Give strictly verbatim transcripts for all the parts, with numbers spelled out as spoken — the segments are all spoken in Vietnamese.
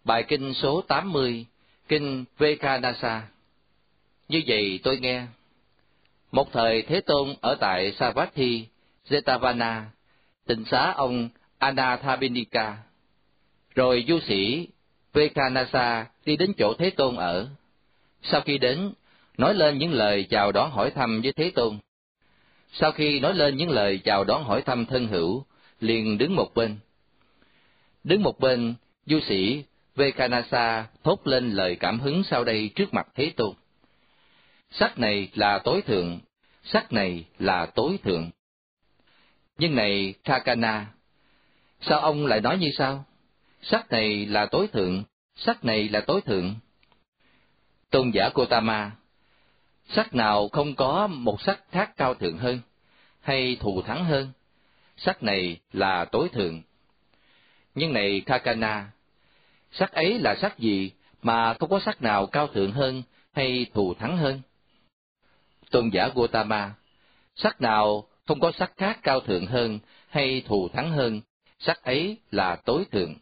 Bài kinh số tám mươi, kinh Vekanasa. Như vậy tôi nghe, một thời Thế Tôn ở tại Savatthi, Jetavana, tịnh xá ông Anathapinika. Rồi du sĩ Vekanasa đi đến chỗ Thế Tôn ở. Sau khi đến, nói lên những lời chào đón hỏi thăm với Thế Tôn. Sau khi nói lên những lời chào đón hỏi thăm thân hữu, liền đứng một bên. Đứng một bên, du sĩ Vekanasa thốt lên lời cảm hứng sau đây trước mặt Thế Tôn. Sắc này là tối thượng, sắc này là tối thượng. Nhưng này Kakana, sao ông lại nói như sao? Sắc này là tối thượng, sắc này là tối thượng. Tôn giả Gotama, sắc nào không có một sắc khác cao thượng hơn, hay thù thắng hơn? Sắc này là tối thượng. Nhưng này Kakana, sắc ấy là sắc gì mà không có sắc nào cao thượng hơn hay thù thắng hơn? Tôn giả Gotama, sắc nào không có sắc khác cao thượng hơn hay thù thắng hơn, sắc ấy là tối thượng.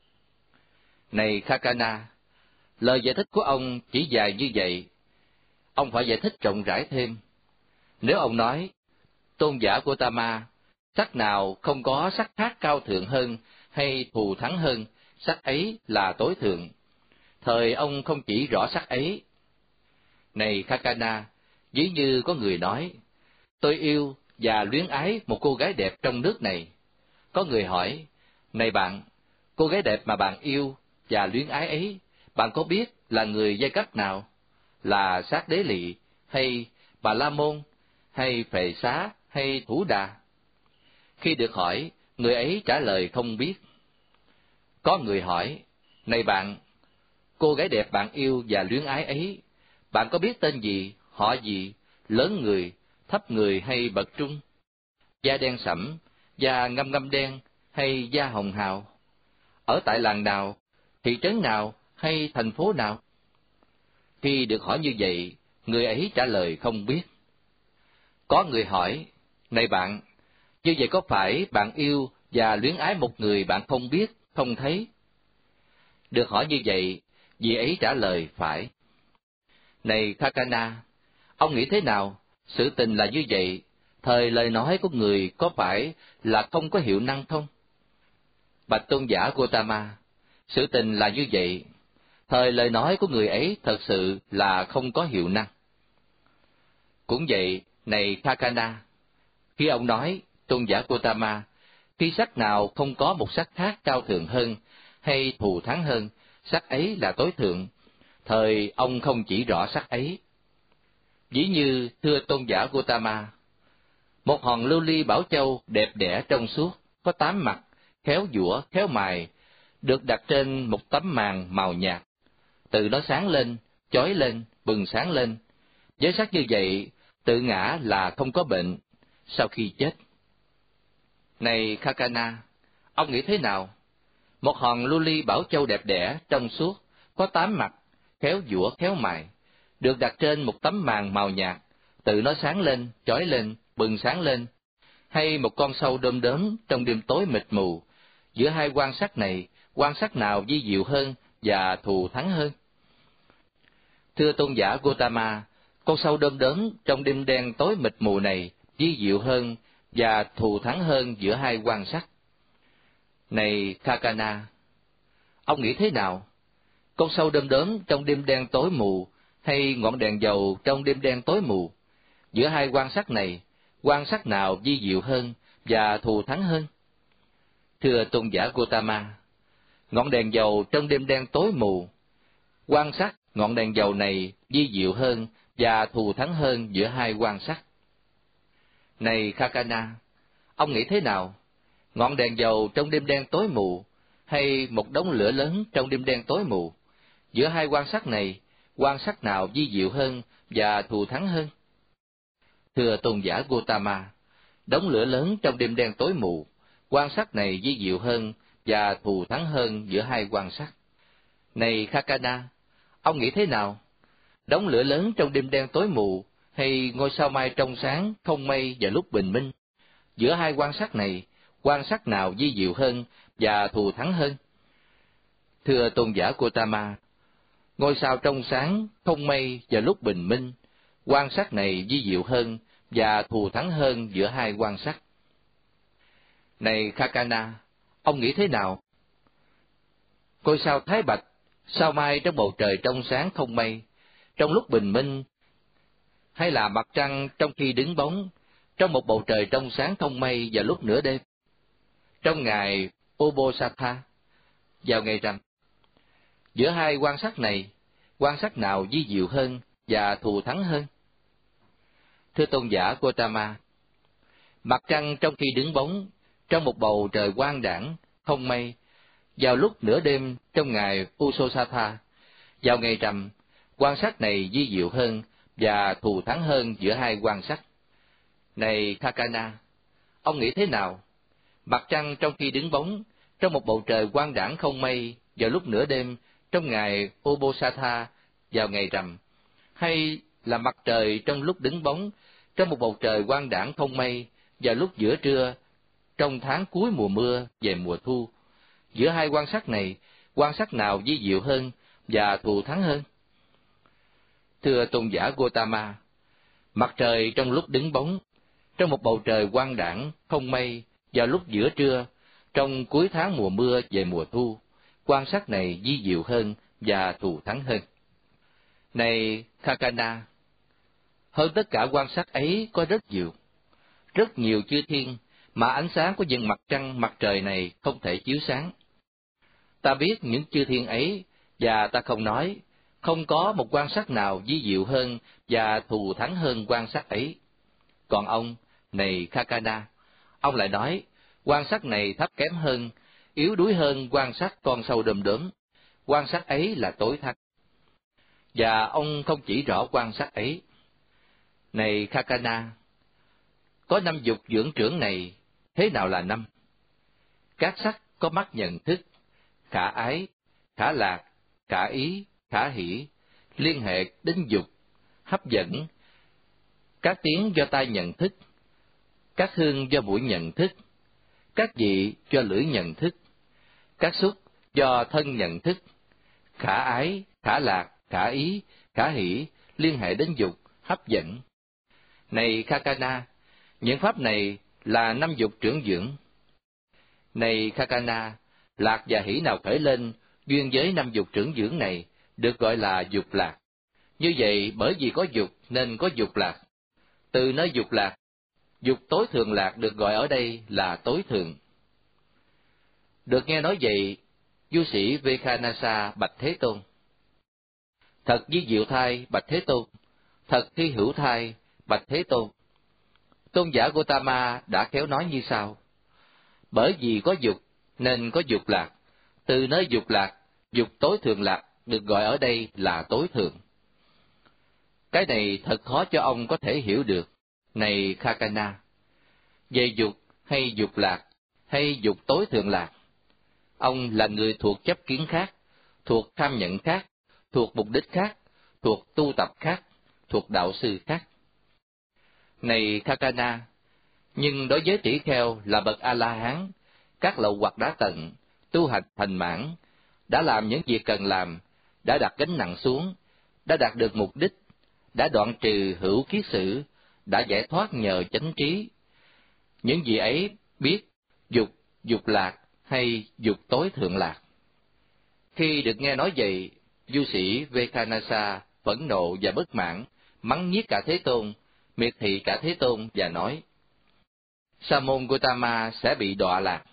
Này Kakana, lời giải thích của ông chỉ dài như vậy. Ông phải giải thích rộng rãi thêm. Nếu ông nói, Tôn giả Gotama, sắc nào không có sắc khác cao thượng hơn hay thù thắng hơn, sắc ấy là tối thượng, thời ông không chỉ rõ sắc ấy. Này Kakana, ví như có người nói, tôi yêu và luyến ái một cô gái đẹp trong nước này. Có người hỏi, này bạn, cô gái đẹp mà bạn yêu và luyến ái ấy, bạn có biết là người giai cấp nào? Là Sát Đế Lị, hay Bà La Môn, hay Phệ Xá, hay Thủ Đà? Khi được hỏi, người ấy trả lời không biết. Có người hỏi, này bạn, cô gái đẹp bạn yêu và luyến ái ấy, bạn có biết tên gì, họ gì, lớn người, thấp người hay bậc trung? Da đen sẫm, da ngăm ngăm đen, hay da hồng hào? Ở tại làng nào, thị trấn nào, hay thành phố nào? Khi được hỏi như vậy, người ấy trả lời không biết. Có người hỏi, này bạn, như vậy có phải bạn yêu và luyến ái một người bạn không biết, không thấy? Được hỏi như vậy, vị ấy trả lời phải. Này Kakana, ông nghĩ thế nào? Sự tình là như vậy, thời lời nói của người có phải là không có hiệu năng không? Bạch Tôn giả Gotama, sự tình là như vậy, thời lời nói của người ấy thật sự là không có hiệu năng. Cũng vậy, này Kakana, khi ông nói, Tôn giả Gotama, khi sắc nào không có một sắc khác cao thượng hơn hay thù thắng hơn, sắc ấy là tối thượng, thời ông không chỉ rõ sắc ấy. Ví như, thưa Tôn giả Gotama, một hòn lưu ly bảo châu đẹp đẽ trong suốt, có tám mặt, khéo giũa, khéo mài, được đặt trên một tấm màn màu nhạt. Từ nó sáng lên, chói lên, bừng sáng lên. Với sắc như vậy, tự ngã là không có bệnh, sau khi chết. Này Kakana, ông nghĩ thế nào? Một hòn lưu ly bảo châu đẹp đẽ, trong suốt, có tám mặt, khéo giũa, khéo mài, được đặt trên một tấm màn màu nhạt, tự nó sáng lên, chói lên, bừng sáng lên, hay một con sâu đom đóm trong đêm tối mịt mù, giữa hai quan sắc này, quan sắc nào vi diệu hơn và thù thắng hơn? Thưa Tôn giả Gotama, con sâu đom đóm trong đêm đen tối mịt mù này vi diệu hơn và thù thắng hơn giữa hai quan sắc. Này Kakana, ông nghĩ thế nào? Con sâu đom đóm trong đêm đen tối mù hay ngọn đèn dầu trong đêm đen tối mù, giữa hai quan sắc này, quan sắc nào vi diệu hơn và thù thắng hơn? Thưa Tôn giả Gotama, ngọn đèn dầu trong đêm đen tối mù, quan sắc ngọn đèn dầu này vi diệu hơn và thù thắng hơn giữa hai quan sắc. Này Kakana, ông nghĩ thế nào? Ngọn đèn dầu trong đêm đen tối mù, hay một đống lửa lớn trong đêm đen tối mù, giữa hai quan sắc này, quan sắc nào vi diệu hơn và thù thắng hơn? Thưa Tôn giả Gotama, đống lửa lớn trong đêm đen tối mù, quan sắc này vi diệu hơn và thù thắng hơn giữa hai quan sắc. Này Kakana, ông nghĩ thế nào? Đống lửa lớn trong đêm đen tối mù, hay ngôi sao mai trong sáng, không mây và lúc bình minh, giữa hai quan sắc này, quan sắc nào vi diệu hơn và thù thắng hơn? Thưa tôn giả Gotama, ngôi sao trong sáng, không mây vào lúc bình minh, quan sát này vi diệu hơn và thù thắng hơn giữa hai quan sát. Này Kakana, ông nghĩ thế nào? Ngôi sao Thái Bạch, sao mai trong bầu trời trong sáng không mây, trong lúc bình minh, hay là mặt trăng trong khi đứng bóng, trong một bầu trời trong sáng không mây vào lúc nửa đêm, trong ngày Obosatha, vào ngày rằm? Giữa hai quan sát này, quan sát nào vi diệu hơn và thù thắng hơn? Thưa tôn giả Gotama, mặt trăng trong khi đứng bóng, trong một bầu trời quang đãng, không mây, vào lúc nửa đêm trong ngày Usosatha, vào ngày rằm, quan sát này vi diệu hơn và thù thắng hơn giữa hai quan sát. Này Kakana, ông nghĩ thế nào? Mặt trăng trong khi đứng bóng, trong một bầu trời quang đãng không mây, vào lúc nửa đêm trong ngày Obosatha, vào ngày rằm, hay là mặt trời trong lúc đứng bóng, trong một bầu trời quang đãng không mây, vào lúc giữa trưa, trong tháng cuối mùa mưa về mùa thu? Giữa hai quan sát này, quan sát nào vi diệu hơn và thù thắng hơn? Thưa tôn giả Gotama, mặt trời trong lúc đứng bóng, trong một bầu trời quang đãng không mây, vào lúc giữa trưa, trong cuối tháng mùa mưa về mùa thu, quan sát này vi diệu hơn và thù thắng hơn. Này Kakana, hơn tất cả quan sát ấy có rất nhiều, rất nhiều chư thiên mà ánh sáng của những mặt trăng mặt trời này không thể chiếu sáng. Ta biết những chư thiên ấy, và ta không nói, không có một quan sát nào vi diệu hơn và thù thắng hơn quan sát ấy. Còn ông, này Kakana, ông lại nói, quan sát này thấp kém hơn, yếu đuối hơn quan sát con sâu đom đóm, quan sát ấy là tối thắng. Và ông không chỉ rõ quan sát ấy. Này Kakana, có năm dục dưỡng trưởng này, thế nào là năm? Các sắc có mắt nhận thức, khả ái, khả lạc, khả ý, khả hỷ, liên hệ đến dục, hấp dẫn, các tiếng do tai nhận thức, các hương do mũi nhận thức, các vị do lưỡi nhận thức, các xúc do thân nhận thức, khả ái, khả lạc, khả ý, khả hỷ, liên hệ đến dục, hấp dẫn. Này Kakana, những pháp này là năm dục trưởng dưỡng. Này Kakana, lạc và hỷ nào khởi lên duyên với năm dục trưởng dưỡng này được gọi là dục lạc. Như vậy, bởi vì có dục nên có dục lạc. Từ nơi dục lạc, dục tối thượng lạc được gọi ở đây là tối thượng. Được nghe nói vậy, du sĩ Vekanasa bạch Thế Tôn: Thật vi diệu thai, bạch Thế Tôn, thật thi hữu thai, bạch Thế Tôn. Tôn giả Gotama đã khéo nói như sau: bởi vì có dục nên có dục lạc, từ nơi dục lạc, dục tối thượng lạc được gọi ở đây là tối thượng. Cái này thật khó cho ông có thể hiểu được, này Kakana. Về dục hay dục lạc, hay dục tối thượng lạc, ông là người thuộc chấp kiến khác, thuộc tham nhận khác, thuộc mục đích khác, thuộc tu tập khác, thuộc đạo sư khác. Này Kakana, nhưng đối với tỷ kheo là bậc A-la-hán, các lậu hoặc đã tận, tu hành thành mãn, đã làm những việc cần làm, đã đặt gánh nặng xuống, đã đạt được mục đích, đã đoạn trừ hữu kiết sử, đã giải thoát nhờ chánh trí. Những gì ấy biết dục, dục lạc hay dục tối thượng lạc. Khi được nghe nói vậy, du sĩ Vekanasa phẫn nộ và bất mãn, mắng nhiếc cả Thế Tôn, miệt thị cả Thế Tôn và nói: Sa môn Gotama sẽ bị đọa lạc.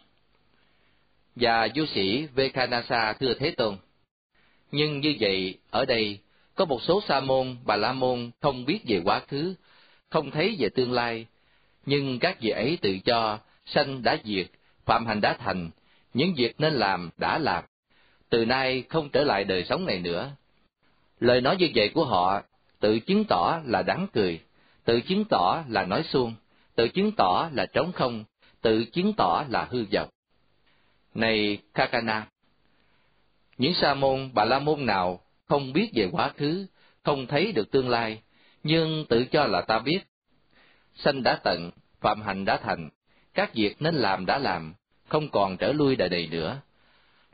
Và du sĩ Vekanasa thưa Thế Tôn: nhưng như vậy, ở đây có một số sa môn, bà la môn không biết về quá khứ, không thấy về tương lai, nhưng các vị ấy tự cho sanh đã diệt, phạm hành đã thành, những việc nên làm đã làm, từ nay không trở lại đời sống này nữa. Lời nói như vậy của họ tự chứng tỏ là đáng cười, tự chứng tỏ là nói suông, tự chứng tỏ là trống không, tự chứng tỏ là hư vọng. Này Kakana, những sa môn, bà la môn nào không biết về quá khứ, không thấy được tương lai, nhưng tự cho là ta biết, sanh đã tận, phạm hành đã thành, các việc nên làm đã làm, không còn trở lui đời này nữa.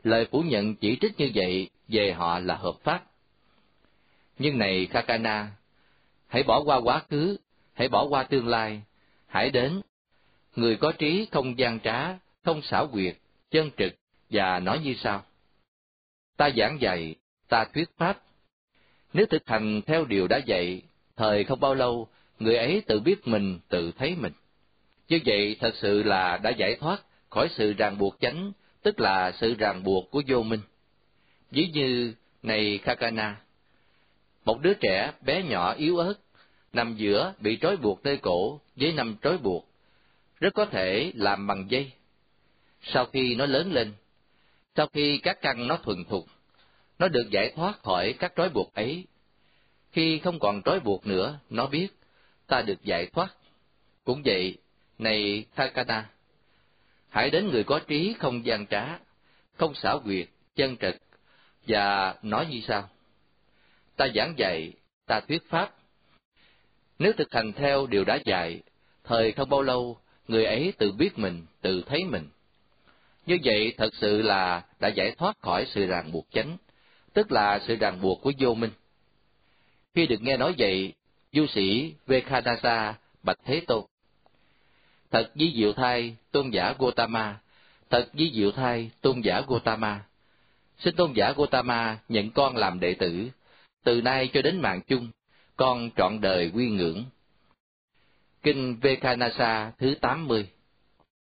lời phủ nhận chỉ trích như vậy về họ là hợp pháp. Nhưng này Kakana, hãy bỏ qua quá khứ, hãy bỏ qua tương lai, hãy đến. Người có trí không gian trá, không xảo quyệt, chân trực, và nói như sau: Ta giảng dạy, ta thuyết pháp. Nếu thực hành theo điều đã dạy, thời không bao lâu, người ấy tự biết mình, tự thấy mình. Như vậy thật sự là đã giải thoát khỏi sự ràng buộc chánh, tức là sự ràng buộc của vô minh. Ví như này Kakana, một đứa trẻ bé nhỏ yếu ớt, nằm giữa bị trói buộc nơi cổ với năm trói buộc, rất có thể làm bằng dây. Sau khi nó lớn lên, sau khi các căn nó thuần thục, nó được giải thoát khỏi các trói buộc ấy. Khi không còn trói buộc nữa, nó biết, ta được giải thoát. Cũng vậy, này Kakana, hãy đến người có trí không gian trá, không xảo quyệt, chân trực, và nói như sau: Ta giảng dạy, ta thuyết pháp. Nếu thực hành theo điều đã dạy, thời không bao lâu, người ấy tự biết mình, tự thấy mình. Như vậy thật sự là đã giải thoát khỏi sự ràng buộc chánh, tức là sự ràng buộc của vô minh. Khi được nghe nói vậy, du sĩ Vekanasa bạch Thế Tôn: Thật vi diệu thay, tôn giả Gotama, thật vi diệu thay, tôn giả Gotama. Xin tôn giả Gotama nhận con làm đệ tử, từ nay cho đến mạng chung, con trọn đời quy ngưỡng. Kinh Vekanasa thứ tám mươi.